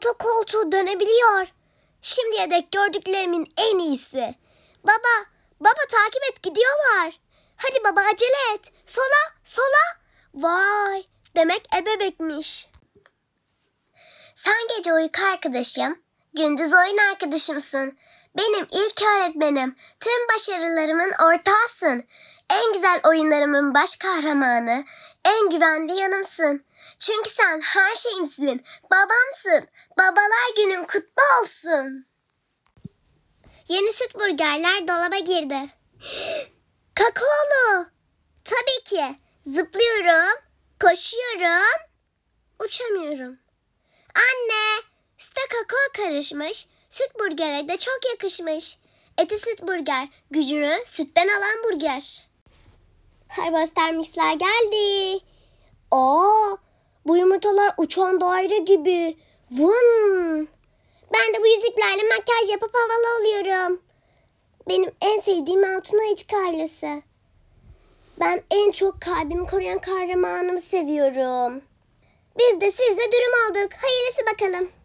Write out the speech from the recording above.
Otokoltuğu dönebiliyor. Şimdiye dek gördüklerimin en iyisi. Baba takip et, gidiyorlar. Hadi baba, acele et. Sola. Vay, demek ebebekmiş. Sen gece uyku arkadaşım, gündüz oyun arkadaşımsın. Benim ilk öğretmenim, tüm başarılarımın ortağısın. En güzel oyunlarımın baş kahramanı, en güvenli yanımsın. Çünkü sen her şeyimsin, babamsın. Babalar günün kutlu olsun. Yeni süt burgerler dolaba girdi. Kakaolu. Tabii ki. Zıplıyorum, koşuyorum, uçamıyorum. Anne, süte kakao karışmış, süt burgere de çok yakışmış. Eti süt burger, gücünü sütten alan burger. Herbazter mixler geldi. Bu yumurtalar uçan daire gibi. Vın. Ben de bu yüzüklerle makyaj yapıp havalı oluyorum. Benim en sevdiğim altın ayıcık ailesi. Ben en çok kalbimi koruyan kahramanımı seviyorum. Biz de sizle dürüm olduk. Hayırlısı bakalım.